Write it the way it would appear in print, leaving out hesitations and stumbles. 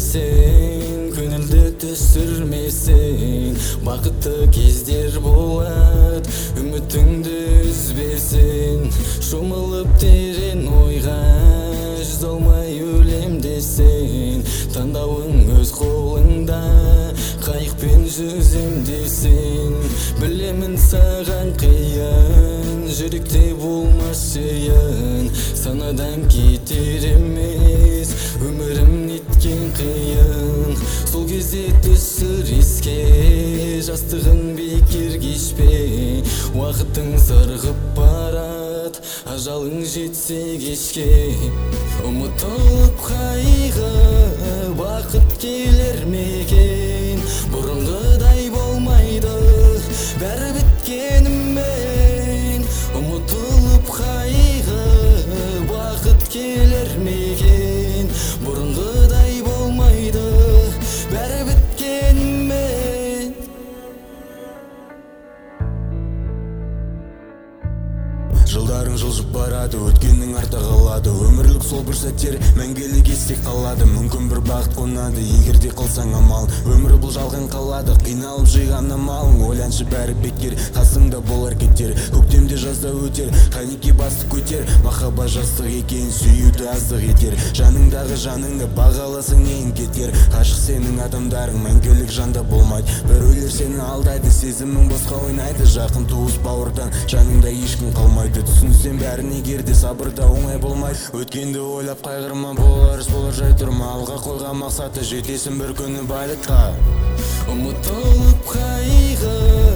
сенбесең, көңілді түсірмесең, бақытты кездер болат, үмітіңді үзбесең. Шомылып терен ойға жүзе алмай өлем десең, таңдауың өз қолыңда, қайықпен жүзем десең. Білемін саған қиын, жүректе болмас жиын, санадан кетер емес өмірім неткен қиын. Сол кезде түсір еске, жастығың бекер кешпе, уақытың сырғып барат, ажалың жетсе кешке. Ұмытылып қайғы бақыт келер мекен, бұрынғыдай болмайды бәрі біткенімен. Ұмытылып қайғы бақыт келер мекен, бұрынғыдай болмайды бәрі біткенімен. Жылдарың жылжып барады, өткеннің арта қалады, өмірлік сол бір сәттер мәңгілік есте қалады. Мүмкін бір бақыт қонады, егерде қылсаң амал. Өмір бұл жалған қалады, қиналып жиған амалың. Ойланшы бәрі бекер, қасыңда болар кеттер. Көктемде жазда өтер, қанеке басты көтер. Махаббат жастық екен, сүюді аздық етер. Жаныңдағы жаныңды бағаласың ең кетер. Ғашық сенің адамдарың мәңгілік жанда болмайды. Біреулер сені алдайды, сезімің босқа ойнайды. Жақын туыс бауырдан жаныңда ешкім қалмайды. Түсінсем бәрін егерде сабырда оңай болмайды. Өткенді ойлап қайғырма, болар іс болар, жай тұрма. Алға қойған мақсаты жетесің бір күні байлыққа. Ұмытылып қайғы